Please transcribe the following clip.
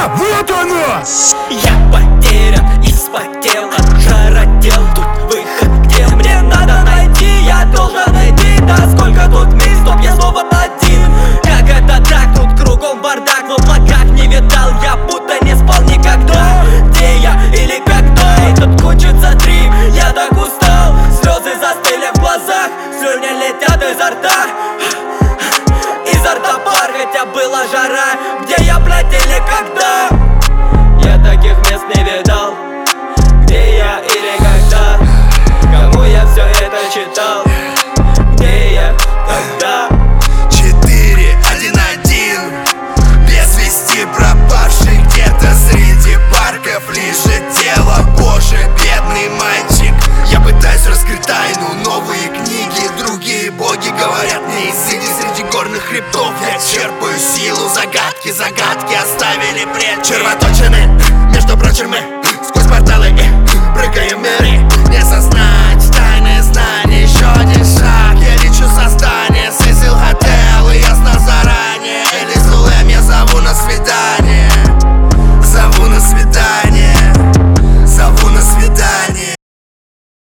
Да, вот оно! Я потерян и вспотел от жаротел. Тут выход, где мне надо найти. Я должен найти, да сколько тут миль, стоп, я снова один. Как это так, тут кругом бардак, в облаках не видал, я будто не спал никогда. Где я или когда этот кончится трип? Я так устал, слезы застыли в глазах, слюни летят изо рта. Изо рта пар, хотя была жара. Где я, блядь, или когда? Я таких мест не видал. Где я или когда? Кому я все это читал? Где я, когда? 4-1-1. Без вести пропавший где-то среди парков лежит тело. Боже, бедный мальчик. Я пытаюсь раскрыть тайну, новые книги, другие боги говорят мне: сиди среди горных хребтов. Я черпаю силу, загадки, загадки оставили предки. Червоточины, между прочим, мы сквозь порталы прыгаем миры. Не осознать тайные знания, еще один шаг. Я лечу создание, Сесил Хотел, и ясно заранее. Элизулем я зову на свидание.